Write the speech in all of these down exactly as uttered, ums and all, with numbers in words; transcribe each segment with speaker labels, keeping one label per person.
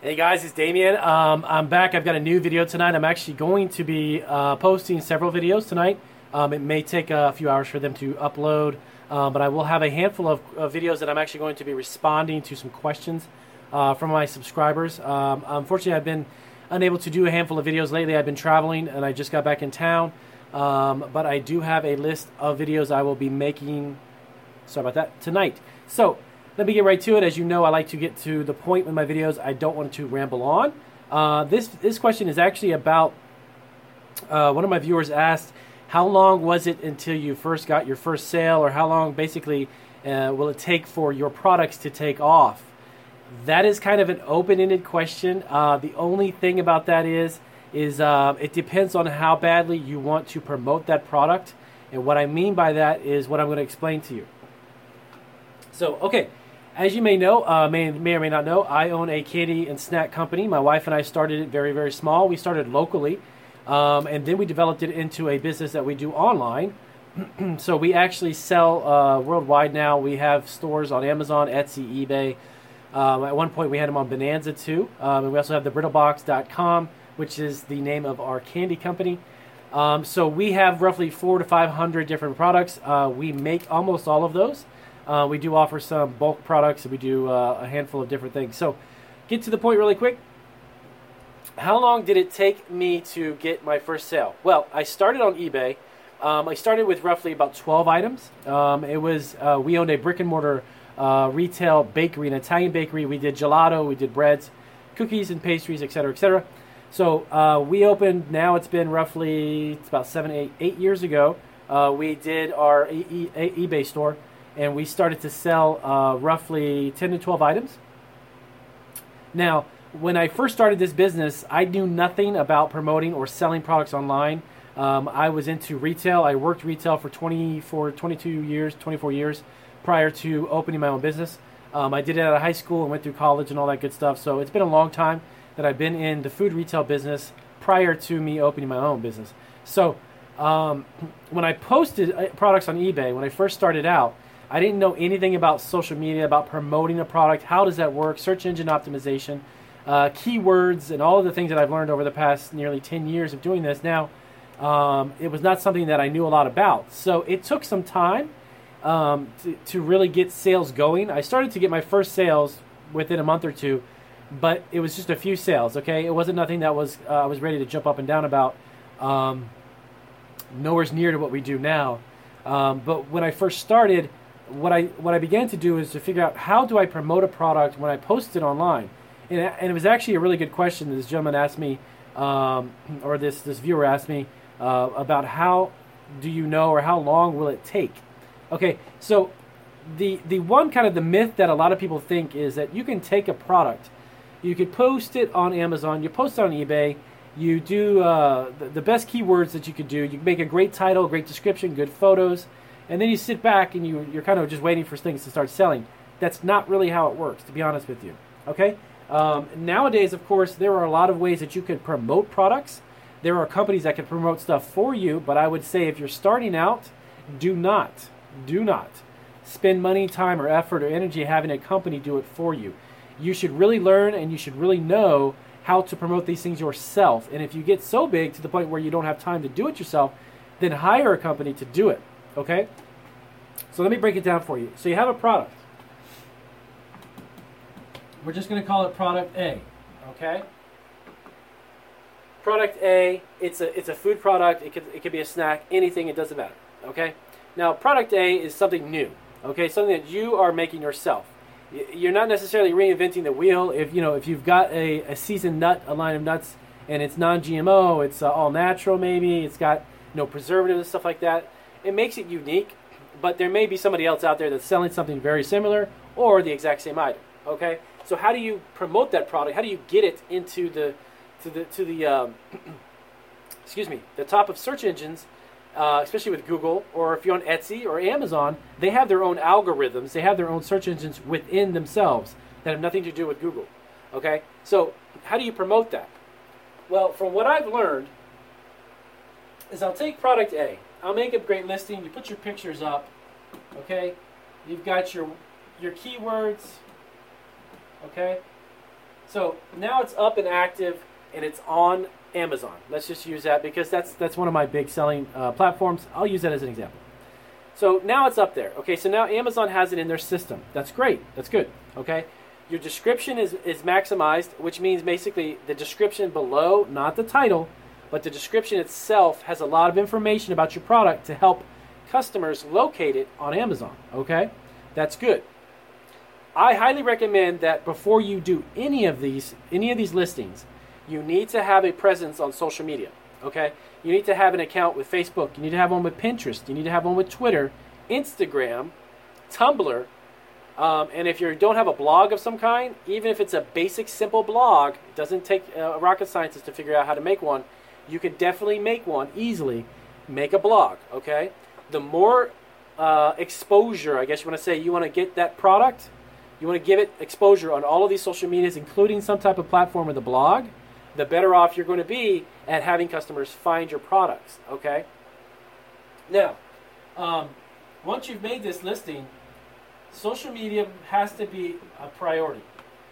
Speaker 1: Hey guys, it's Damien. Um, I'm back. I've got a new video tonight. I'm actually going to be uh, posting several videos tonight. Um, it may take a few hours for them to upload, uh, but I will have a handful of, of videos that I'm actually going to be responding to some questions uh, from my subscribers. Um, unfortunately, I've been unable to do a handful of videos lately. I've been traveling and I just got back in town, um, but I do have a list of videos I will be making, sorry about that, tonight. So let me get right to it. As you know, I like to get to the point with my videos. I don't want to ramble on. Uh, this this question is actually about, uh, one of my viewers asked, how long was it until you first got your first sale, or how long basically uh, will it take for your products to take off? That is kind of an open-ended question. Uh, the only thing about that is, is uh, it depends on how badly you want to promote that product. And what I mean by that is what I'm going to explain to you. So, okay. As you may know, uh, may, may or may not know, I own a candy and snack company. My wife and I started it very, very small. We started locally, um, and then we developed it into a business that we do online. So we actually sell uh, worldwide now. We have stores on Amazon, Etsy, eBay. Um, at one point, we had them on Bonanza too. Um, and we also have the brittle box dot com, which is the name of our candy company. Um, so we have roughly four to five hundred different products. Uh, we make almost all of those. Uh, we do offer some bulk products, and we do uh, a handful of different things. So, get to the point really quick. How long did it take me to get my first sale? Well, I started on eBay. Um, I started with roughly about twelve items. Um, it was uh, we owned a brick and mortar uh, retail bakery, an Italian bakery. We did gelato, we did breads, cookies and pastries, et cetera, et cetera. So uh, we opened. Now it's been roughly it's about seven, eight, eight years ago. Uh, we did our e- e- eBay store. And we started to sell uh, roughly ten to twelve items. Now, when I first started this business, I knew nothing about promoting or selling products online. Um, I was into retail. I worked retail for twenty-four, twenty-two years, twenty-four years prior to opening my own business. Um, I did it out of high school and went through college and all that good stuff. So it's been a long time that I've been in the food retail business prior to me opening my own business. So um, when I posted products on eBay, when I first started out, I didn't know anything about social media, about promoting a product. How does that work? Search engine optimization, uh, keywords, and all of the things that I've learned over the past nearly ten years of doing this. Now, um, it was not something that I knew a lot about. So it took some time um, to, to really get sales going. I started to get my first sales within a month or two, but it was just a few sales, okay? It wasn't nothing that was uh, I was ready to jump up and down about. Um, nowhere's near to what we do now. Um, but when I first started, What I what I began to do is to figure out, how do I promote a product when I post it online? And, and it was actually a really good question that this gentleman asked me, um, or this, this viewer asked me, uh, about how do you know, or how long will it take? Okay, so the the one kind of the myth that a lot of people think is that you can take a product, you could post it on Amazon, you post it on eBay, you do uh, the, the best keywords that you could do, you make a great title, great description, good photos, and then you sit back and you, you're kind of just waiting for things to start selling. That's not really how it works, to be honest with you. Okay? Um, nowadays, of course, there are a lot of ways that you can promote products. There are companies that can promote stuff for you, but I would say if you're starting out, do not, do not spend money, time, or effort, or energy having a company do it for you. You should really learn, and you should really know how to promote these things yourself. And if you get so big to the point where you don't have time to do it yourself, then hire a company to do it. Okay? So let me break it down for you. So you have a product. We're just going to call it product A. Okay? Product A, it's a it's a food product. It could it could be a snack, anything, it doesn't matter. Okay? Now, product A is something new. Okay? Something that you are making yourself. You're not necessarily reinventing the wheel. If you know, if you've got a, a seasoned nut, a line of nuts, and it's non G M O, it's uh, all natural maybe, it's got no preservatives and stuff like that, it makes it unique, but there may be somebody else out there that's selling something very similar or the exact same item. Okay, so how do you promote that product? How do you get it into the to the to the um, excuse me the top of search engines, uh, especially with Google, or if you're on Etsy or Amazon? They have their own algorithms. They have their own search engines within themselves that have nothing to do with Google. Okay, so how do you promote that? Well, from what I've learned, is I'll take product A. I'll make a great listing. You put your pictures up, okay? You've got your your keywords, okay? So now it's up and active, and it's on Amazon. Let's just use that because that's that's one of my big selling uh, platforms. I'll use that as an example. So now it's up there. Okay, so now Amazon has it in their system. That's great. That's good. Okay, your description is, is maximized, which means basically the description below, not the title, but the description itself has a lot of information about your product to help customers locate it on Amazon. Okay, that's good. I highly recommend that before you do any of these, any of these listings, you need to have a presence on social media. Okay, you need to have an account with Facebook. You need to have one with Pinterest. You need to have one with Twitter, Instagram, Tumblr, um, and if you don't have a blog of some kind, even if it's a basic, simple blog, it doesn't take a rocket scientist to figure out how to make one. You can definitely make one easily. Make a blog. Okay, the more uh, exposure, I guess you want to say, you want to get that product. You want to give it exposure on all of these social medias, including some type of platform with a blog, the better off you're going to be at having customers find your products, okay? Now, um, once you've made this listing, social media has to be a priority,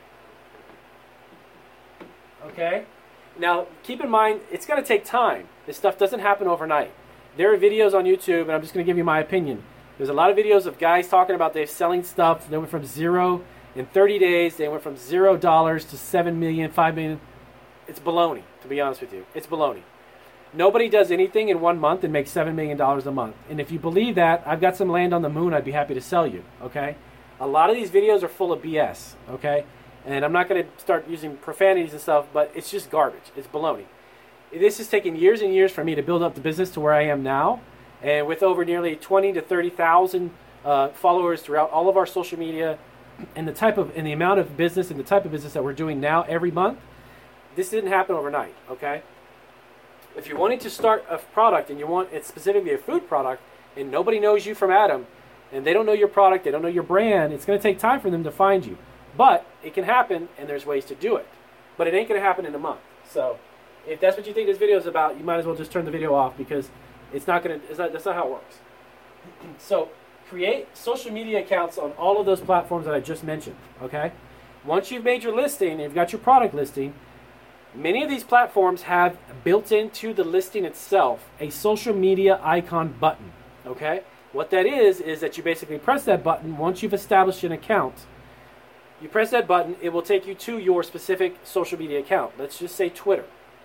Speaker 1: okay? Now, keep in mind, it's going to take time. This stuff doesn't happen overnight. There are videos on YouTube, and I'm just going to give you my opinion. There's a lot of videos of guys talking about they're selling stuff. They went from zero in thirty days. They went from zero dollars to seven million, five million. It's baloney, to be honest with you. It's baloney. Nobody does anything in one month and makes seven million dollars a month. And if you believe that, I've got some land on the moon I'd be happy to sell you, okay? A lot of these videos are full of B S, okay? And I'm not going to start using profanities and stuff, but it's just garbage. It's baloney. This has taken years and years for me to build up the business to where I am now. And with over nearly twenty to thirty thousand uh, followers throughout all of our social media, and the type of and the amount of business and the type of business that we're doing now every month, this didn't happen overnight. Okay, if you're wanting to start a product and you want it specifically a food product, and nobody knows you from Adam, and they don't know your product, they don't know your brand, it's going to take time for them to find you. But it can happen, and there's ways to do it. But it ain't going to happen in a month. So if that's what you think this video is about, you might as well just turn the video off because it's not going to. It's not, that's not how it works. So create social media accounts on all of those platforms that I just mentioned. Okay. Once you've made your listing, you've got your product listing. Many of these platforms have built into the listing itself a social media icon button. Okay. What that is is that you basically press that button once you've established an account. You press that button, it will take you to your specific social media account. Let's just say Twitter.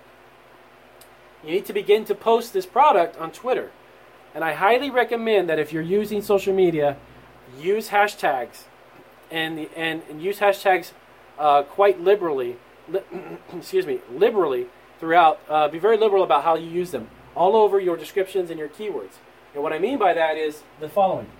Speaker 1: You need to begin to post this product on Twitter. And I highly recommend that if you're using social media, use hashtags and and, and use hashtags uh, quite liberally, li excuse me, liberally throughout. Uh, be very liberal about how you use them all over your descriptions and your keywords. And what I mean by that is the following.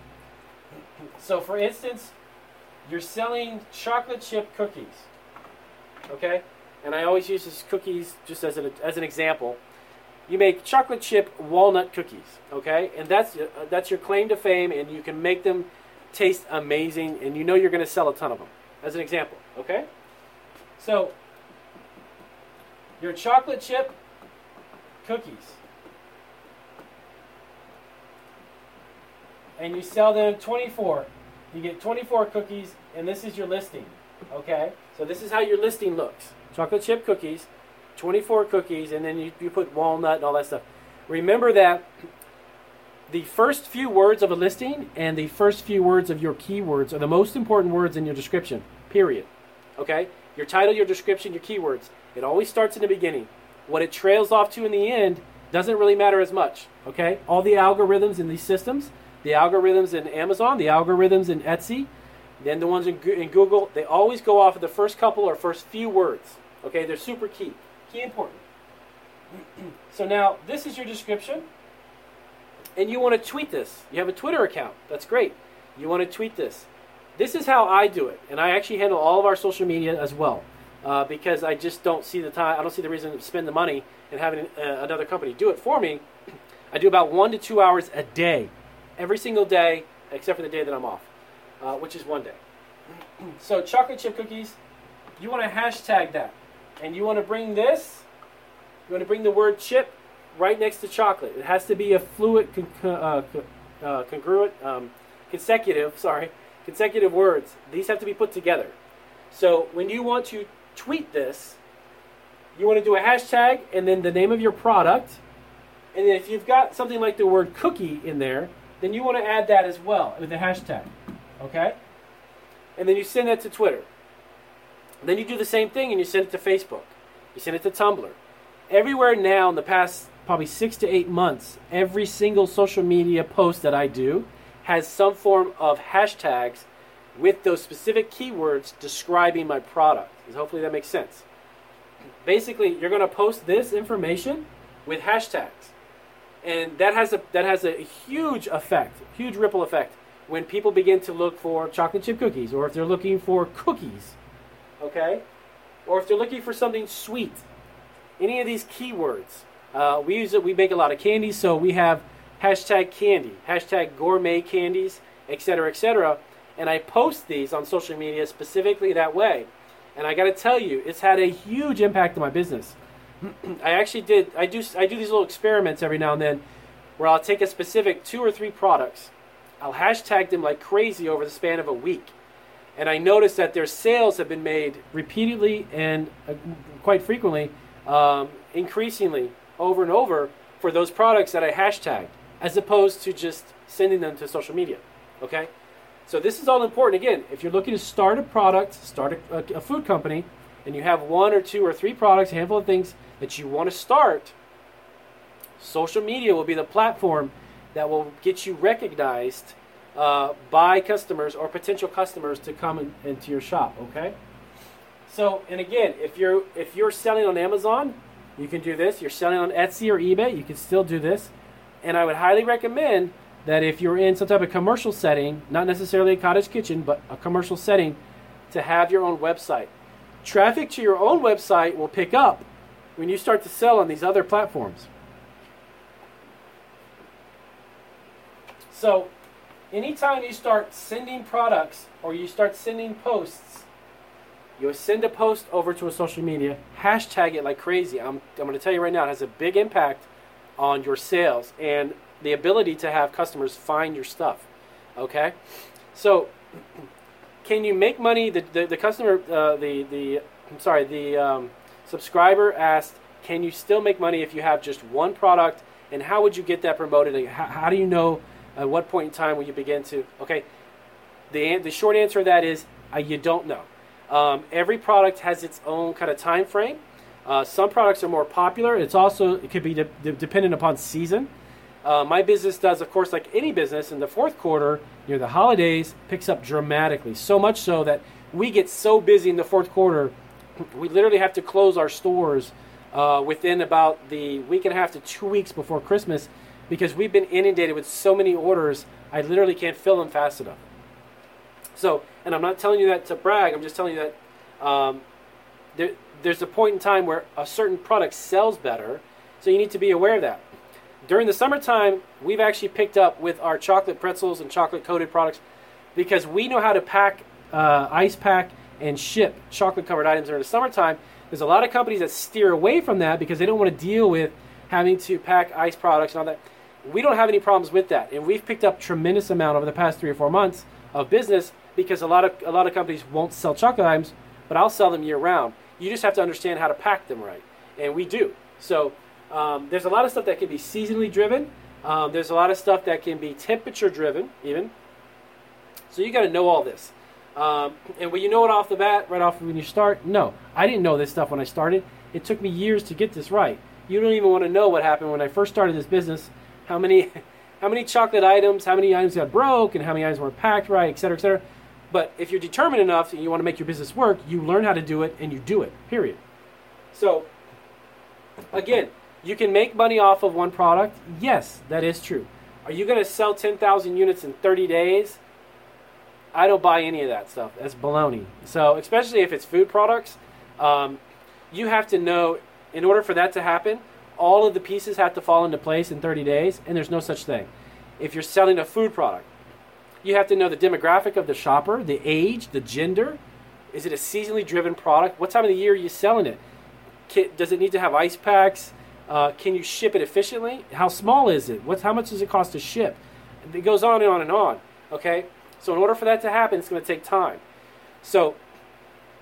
Speaker 1: So for instance, you're selling chocolate chip cookies, okay? And I always use these cookies just as an, as an example. You make chocolate chip walnut cookies, okay? And that's uh, that's your claim to fame, and you can make them taste amazing, and you know you're going to sell a ton of them, as an example, okay? So, your chocolate chip cookies, and you sell them twenty-four. You get twenty-four cookies, and this is your listing, okay? So this is how your listing looks. Chocolate chip cookies, twenty-four cookies, and then you, you put walnut and all that stuff. Remember that the first few words of a listing and the first few words of your keywords are the most important words in your description, period. Okay? Your title, your description, your keywords. It always starts in the beginning. What it trails off to in the end doesn't really matter as much. Okay? All the algorithms in these systems, the algorithms in Amazon, the algorithms in Etsy, then the ones in, in Google, they always go off of the first couple or first few words. Okay? They're super key. Key important. So now, this is your description, and you want to tweet this. You have a Twitter account. That's great. You want to tweet this. This is how I do it, and I actually handle all of our social media as well, uh, because I just don't see the time. I don't see the reason to spend the money and having uh, another company do it for me. I do about one to two hours a day, every single day, except for the day that I'm off, uh, which is one day. So chocolate chip cookies, you want to hashtag that. And you want to bring this, you want to bring the word chip right next to chocolate. It has to be a fluid, con uh, uh, congruent, um, consecutive, sorry, consecutive words. These have to be put together. So when you want to tweet this, you want to do a hashtag and then the name of your product. And then if you've got something like the word cookie in there, then you want to add that as well with the hashtag. Okay? And then you send that to Twitter. Then you do the same thing and you send it to Facebook. You send it to Tumblr. Everywhere now in the past probably six to eight months, every single social media post that I do has some form of hashtags with those specific keywords describing my product. Hopefully that makes sense. Basically, you're going to post this information with hashtags. And that has a that has a huge effect, huge ripple effect when people begin to look for chocolate chip cookies, or if they're looking for cookies, okay? Or if they're looking for something sweet. Any of these keywords. Uh, we use it, we make a lot of candies, so we have hashtag candy, hashtag gourmet candies, et cetera, et cetera. And I post these on social media specifically that way. And I got to tell you, it's had a huge impact on my business. I actually did, I do, I do these little experiments every now and then where I'll take a specific two or three products, I'll hashtag them like crazy over the span of a week. And I notice that their sales have been made repeatedly and uh, quite frequently, um, increasingly, over and over for those products that I hashtagged, as opposed to just sending them to social media, okay? So this is all important. Again, if you're looking to start a product, start a, a, a food company, and you have one or two or three products, a handful of things that you want to start, social media will be the platform that will get you recognized uh, by customers or potential customers to come in, into your shop, okay? So, and again, if you're if you're selling on Amazon, you can do this. You're selling on Etsy or eBay, you can still do this. And I would highly recommend that if you're in some type of commercial setting, not necessarily a cottage kitchen, but a commercial setting, to have your own website. Traffic to your own website will pick up when you start to sell on these other platforms. So, anytime you start sending products or you start sending posts, you send a post over to a social media, hashtag it like crazy. I'm, I'm going to tell you right now, it has a big impact on your sales and the ability to have customers find your stuff, okay? So, can you make money? The the, the customer, uh, the the I'm sorry, the um, subscriber asked, can you still make money if you have just one product? And how would you get that promoted? And how, how do you know at what point in time will you begin to? Okay, the the short answer to that is uh, you don't know. Um, every product has its own kind of time frame. Uh, some products are more popular. It's also it could be de- de- dependent upon season. Uh, my business does, of course, like any business, in the fourth quarter, near the holidays, picks up dramatically. So much so that we get so busy in the fourth quarter, we literally have to close our stores uh, within about the week and a half to two weeks before Christmas because we've been inundated with so many orders, I literally can't fill them fast enough. So, and I'm not telling you that to brag, I'm just telling you that um, there, there's a point in time where a certain product sells better, so you need to be aware of that. During the summertime, we've actually picked up with our chocolate pretzels and chocolate-coated products because we know how to pack, uh, ice pack, and ship chocolate-covered items during the summertime. There's a lot of companies that steer away from that because they don't want to deal with having to pack ice products and all that. We don't have any problems with that, and we've picked up tremendous amount over the past three or four months of business because a lot of a lot of companies won't sell chocolate items, but I'll sell them year-round. You just have to understand how to pack them right, and we do. So. Um, there's a lot of stuff that can be seasonally driven. Um, there's a lot of stuff that can be temperature driven, even. So you got to know all this. Um, and when you know it off the bat, right off when you start, no, I didn't know this stuff when I started. It took me years to get this right. You don't even want to know what happened when I first started this business. How many, how many chocolate items, how many items got broke, and how many items weren't packed right, et cetera, et cetera. But if you're determined enough and you want to make your business work, you learn how to do it and you do it. Period. So, again. You can make money off of one product. Yes, that is true. Are you going to sell ten thousand units in thirty days? I don't buy any of that stuff. That's baloney. So, especially if it's food products, um, you have to know, in order for that to happen, all of the pieces have to fall into place in thirty days, and there's no such thing. If you're selling a food product, you have to know the demographic of the shopper, the age, the gender. Is it a seasonally driven product? What time of the year are you selling it? Does it need to have ice packs? Uh, can you ship it efficiently? How small is it? What's, how much does it cost to ship? It goes on and on and on, okay? So in order for that to happen, it's going to take time. So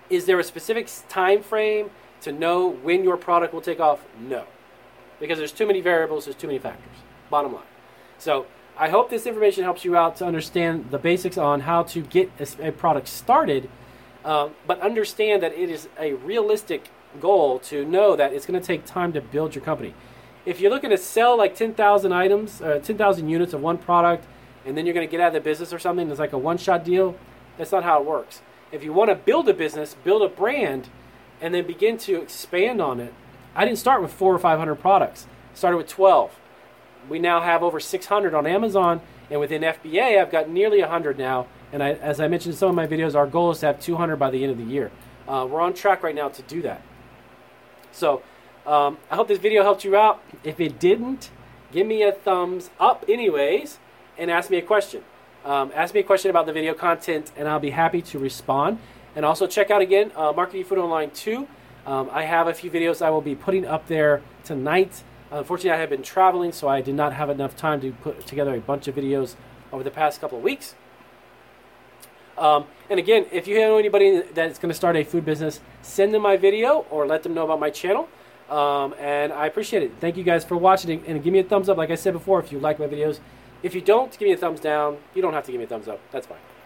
Speaker 1: Is there a specific time frame to know when your product will take off? No. Because there's too many variables, there's too many factors. Bottom line. So I hope this information helps you out to understand the basics on how to get a, a product started, uh, but understand that it is a realistic goal to know that it's going to take time to build your company. If you're looking to sell like ten thousand items, uh, ten thousand units of one product, and then you're going to get out of the business or something, it's like a one-shot deal, that's not how it works. If you want to build a business, build a brand, and then begin to expand on it. I didn't start with four or five hundred products. I started with twelve. We now have over six hundred on Amazon, and within F B A, I've got nearly one hundred now. And I, as I mentioned in some of my videos, our goal is to have two hundred by the end of the year. Uh, we're on track right now to do that. So um, I hope this video helped you out. If it didn't, give me a thumbs up anyways, and ask me a question. Um, ask me a question about the video content, and I'll be happy to respond. And also check out again uh, Marketing Food Online two. Um, I have a few videos I will be putting up there tonight. Unfortunately, I have been traveling, so I did not have enough time to put together a bunch of videos over the past couple of weeks. Um, and again, if you know anybody that's going to start a food business, send them my video or let them know about my channel. Um, and I appreciate it. Thank you guys for watching, and give me a thumbs up, like I said before, if you like my videos. If you don't, give me a thumbs down. You don't have to give me a thumbs up. That's fine.